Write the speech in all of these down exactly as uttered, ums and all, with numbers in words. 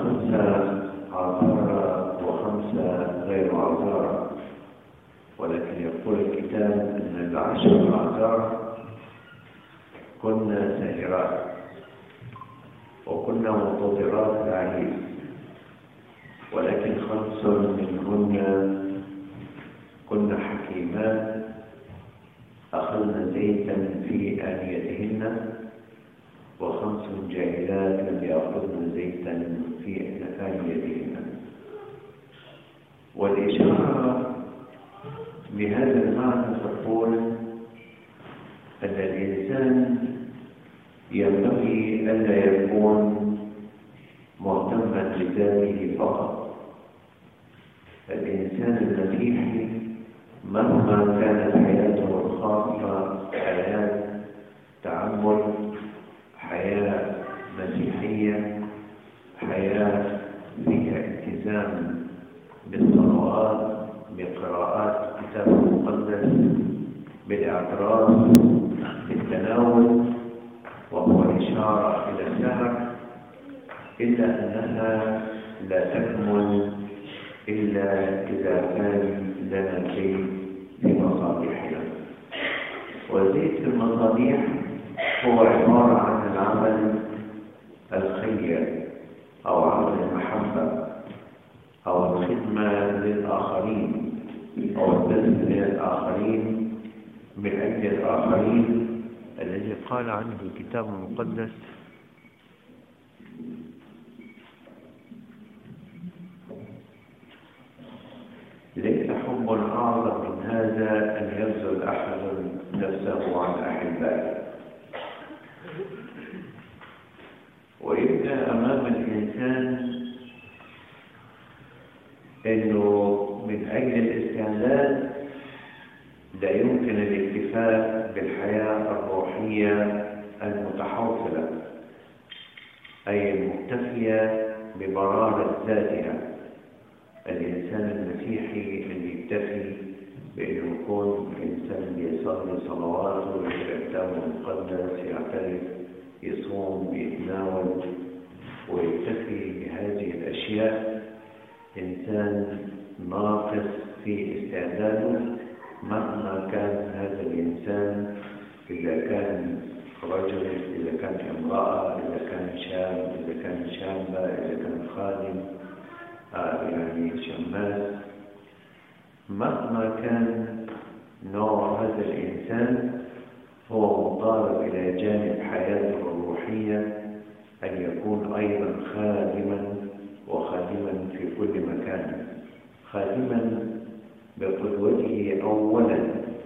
خمسة عذارى وخمسة غير عذارى، ولكن يقول الكتاب أن العشر عذارى كنا سائرات وكنا منتظرات العريس، ولكن خمس منهن كنا حكيمات أخذنا زيتا في آنيتهن، وخمس جاهلات لم يأخذن زيتا في آنيتهن. والإشارة بهذا المعنى تقول أن الإنسان ينبغي ألا يكون مهتما بذاته فقط. الإنسان المسيحي مهما كانت حياته الخاصة حياة تعامل، حياة مسيحية، حياة فيها التزام بالصلوات، بقراءات الكتاب المقدس، بالاعتراف، بالتناول، وهو إشارة إلى السهر، إلا أنها لا تكمل إلا إذا كان لنا شيء في مصابيحنا. وزيت في المصابيح هو عبارة عن العمل الخير أو عمل المحبة أو الخدمة للآخرين أو البذل للآخرين من أجل الآخرين، الذي قال عنه الكتاب المقدس: ليس حب أعظم من هذا أن يبذل أحد نفسه عن أحبائه. ويبقى أمام الإنسان أنه من أجل الاستعداد لا يمكن الاكتفاء بالحياة الروحية المتحوصلة، أي المكتفية بمرارة ذاتها. الإنسان المسيحي اللي يكتفي بأنه يكون إنسان يصلي صلواته، يقرأ الكتاب المقدس، يعترف، يصوم، يتناول، ويكتفي بهذه الأشياء، إنسان ناقص في استعداده مهما كان هذا الإنسان، إذا كان رجل، إذا كان امرأة، إذا كان شاب، إذا كان شابة، إذا كان خادم، آه يعني شماس، مهما كان نوع هذا الإنسان، هو مطالب إلى جانب حياته الروحية أن يكون أيضا خادما، وخادما في كل مكان، خادما بقدوته أولا،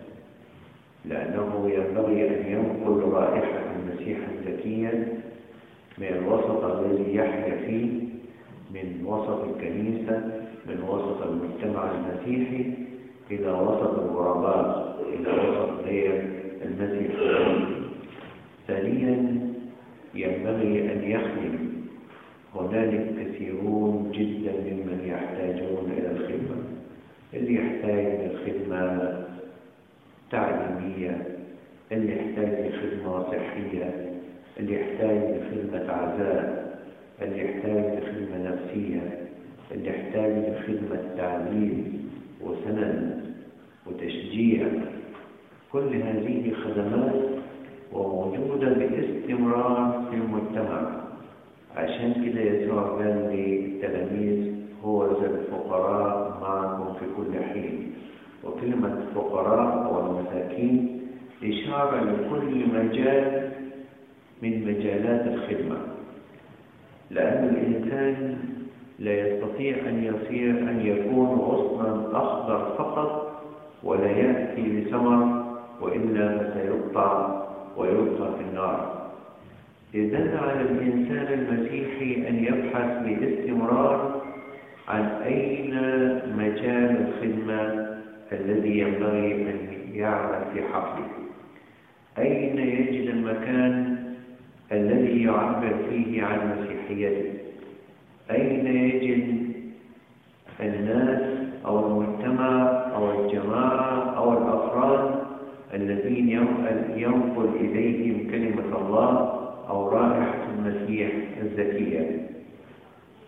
لأنه ينبغي أن ينقل رائحة المسيح الزكية من الوسط الذي يحيا فيه، من وسط الكنيسة، من وسط المجتمع المسيحي، إلى وسط الغرباء، إلى وسط غير المسيحيين. ثانيا ينبغي أن يخدم. هنالك كثيرون جدا ممن يحتاجون إلى الخدمة، اللي يحتاج لخدمة تعليمية، اللي يحتاج لخدمة صحية، اللي يحتاج لخدمة عزاء، اللي يحتاج لخدمة نفسية، اللي يحتاج لخدمة تعليم وسند وتشجيع. كل هذه خدمات وموجودة باستمرار في المجتمع. عشان كده يسوع قال للتلاميذ: هو ذا الفقراء معكم في كل حين. وكلمة فقراء أو المساكين إشارة لكل مجال من مجالات الخدمة، لأن الإنسان لا يستطيع أن يصير أن يكون غصنا أخضر فقط ولا يأتي بثمر، وإلا سيقطع ويلقى في النار. إذن على الإنسان المسيحي أن يبحث باستمرار عن أين مجال الخدمة الذي ينبغي أن يعمل في حقله، أين يجد المكان الذي يعبر فيه عن مسيحيته، أين يجد الناس أو المجتمع أو الجماعة أو الأفراد الذين ينقل إليهم كلمة الله أو رائحة المسيح الزكية.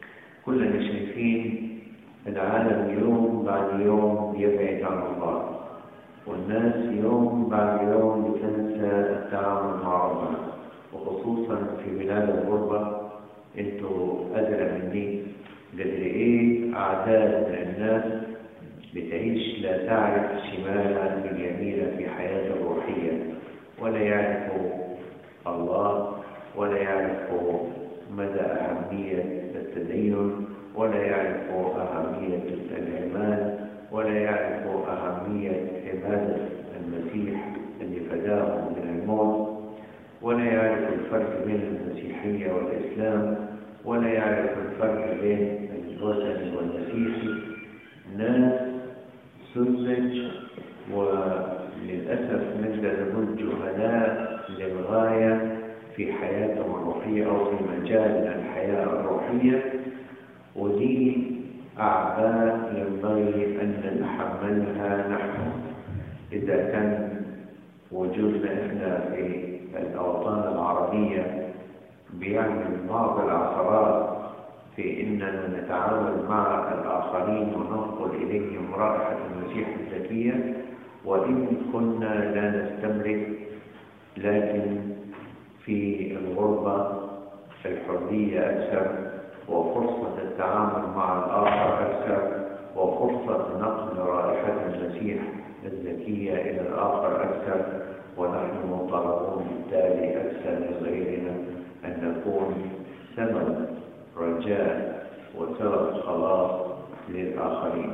كلنا شايفين العالم يوم بعد يوم يبعد عن الله، والناس يوم بعد يوم بتنسى التعامل مع ربنا، وخصوصا في بلاد الغربة. انتوا أدرى مني قدر ايه أعداد من الناس بتعيش لا تعرف شمالها من يمينها في حياتها الروحية، ولا يعرفوا الله، ولا يعرفوا مدى أهمية التدين، ولا يعرفوا أهمية الإيمان، ولا يعرفوا أهمية عبادة المسيح اللي فداهم من الموت، ولا يعرفوا الفرق بين المسيحية والإسلام، ولا يعرفوا الفرق بين الوثني والمسيحي. ناس سذج وللأسف نقدر نقول جهلاء للغاية في حياتهم الروحية أو في مجال الحياة الروحية، ودي أعباء ينبغي أن نتحملها نحن. إذا كان وجودنا إحنا في الأوطان العربية بيعمل بعض العثرات في إننا نتعامل مع الآخرين وننقل إليهم رائحة المسيح الزكية، وإن كنا لا نستملك، لكن في الغربة الحرية أكثر، وفرصة التعامل مع الآخر أكثر، وفرصة نقل رائحة المسيح الزكية إلى الآخر أكثر، ونحن مطالبون بالتالي أكثر من غيرنا أن نكون سبب رجاء وسبب خلاص للآخرين.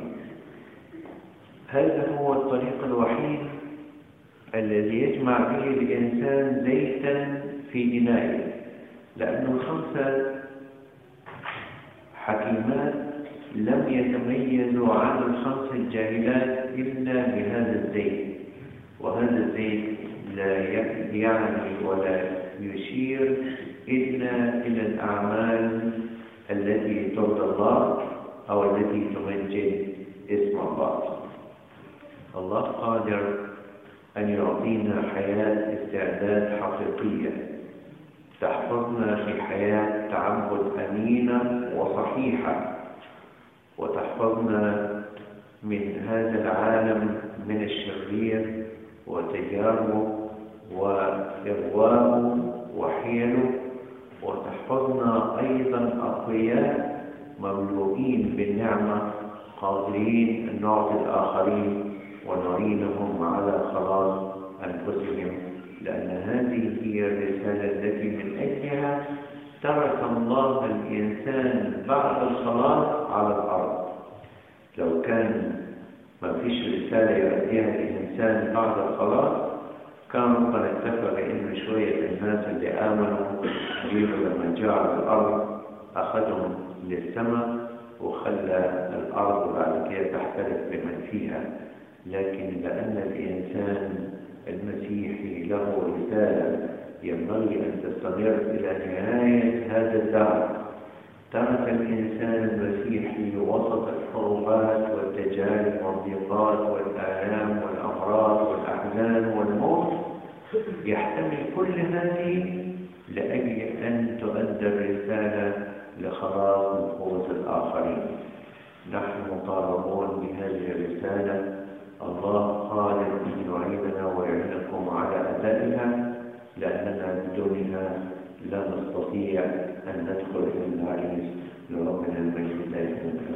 هذا هو الطريق الوحيد الذي يجمع به الإنسان زيتا في إنائه، لأن الخمسة حكيمات لم يتميزوا عن الخمس الجاهلات إلا بهذا الزيت، وهذا الزيت لا يعني ولا يشير إلا إلى الأعمال التي ترضى الله أو التي تمجد اسم الله. الله قادر أن يعطينا حياة استعداد حقيقية تحفظنا في حياة تعبد أمينة وصحيحة، وتحفظنا من هذا العالم من الشرير وتجاربه وإغواءه وحيله، وتحفظنا أيضا أقوياء مملوئين بالنعمة قادرين أن نعطي الآخرين ونعينهم على خلاص أنفسهم، لأن هذه هي الرسالة التي من أجلها ترك الله الإنسان بعد الخلاص على الأرض. لو كان ما فيش رسالة يؤديها الإنسان بعد الخلاص كان ربنا اكتفى بأن شوية الناس اللي آمنوا جيلوا لما جاء على الأرض أخذهم للسماء وخلى الأرض بعد كده تحترف بمن فيها. لكن لأن الإنسان المسيحي له رسالة ينبغي أن تستمر إلى نهاية هذا الدهر، ترك الإنسان المسيحي وسط الحروبات والتجارب والضيقات والآلام والأمراض والأحزان والموت يحتمل كل هذه لأجل أن تؤدى الرسالة لخلاص نفوس الآخرين. نحن مطالبون بهذه الرسالة. الله قادر أن يعيننا ويعينكم على أدائها، لأننا بدونها لا نستطيع أن ندخل إلى العريس لربنا المجد.